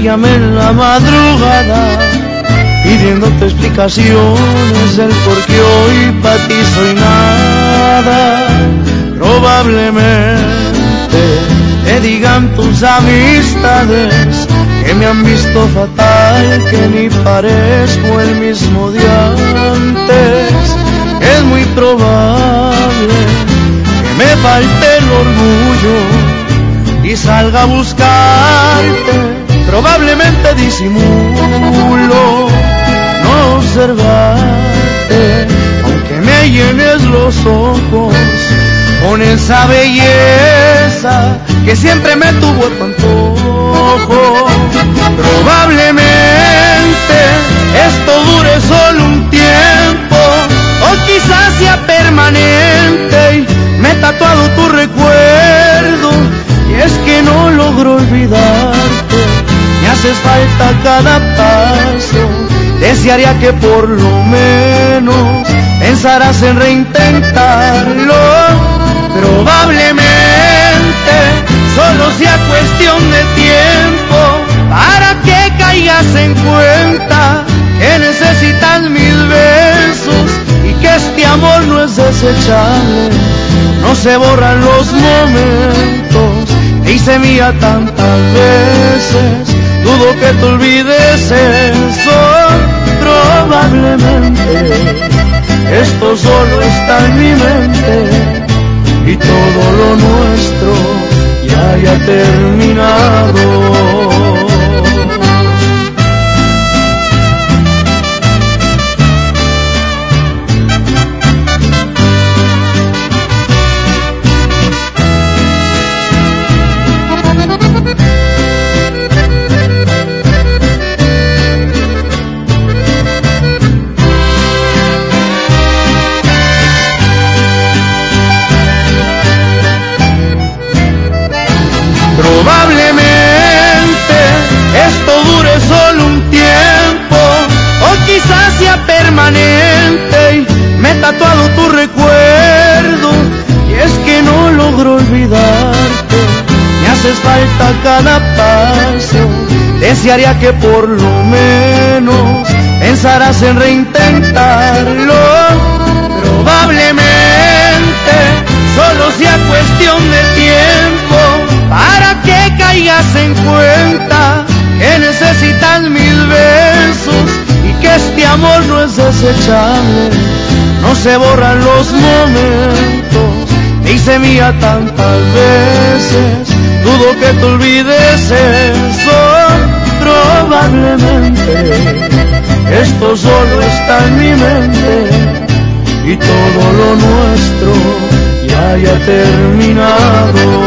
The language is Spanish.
llamé en la madrugada pidiéndote explicaciones del por qué hoy para ti soy nada. Probablemente te digan tus amistades que me han visto fatal, que ni parezco el mismo de antes. Es muy probable que me falte el orgullo y salga a buscarte. Probablemente disimulo no observarte, aunque me llenes los ojos con esa belleza que siempre me tuvo a tu antojo. Probablemente esto dure solo un tiempo, o quizás sea permanente y me he tatuado tu recuerdo. Y es que no logro olvidarte, me haces falta cada paso. Desearía que por lo menos pensarás en reintentarlo. Probablemente solo sea cuestión de tiempo para que caigas en cuenta que necesitas mis besos y que este amor no es desechable. No se borran los momentos, te hice mía tantas veces, dudo que te olvides eso. Probablemente esto solo está en mi mente y todo lo nuestro ya haya terminado. Probablemente esto dure solo un tiempo, o quizás sea permanente y me he tatuado tu recuerdo. Y es que no logro olvidarte, me haces falta cada paso. Desearía que por lo menos pensarás en reintentarlo. Probablemente solo sea cuestión de tiempo para que caigas en cuenta que necesitas mis besos y que este amor no es desechable. No se borran los momentos, te hice mía tantas veces, dudo que te olvides eso. Probablemente esto solo está en mi mente y todo lo nuestro ya haya terminado.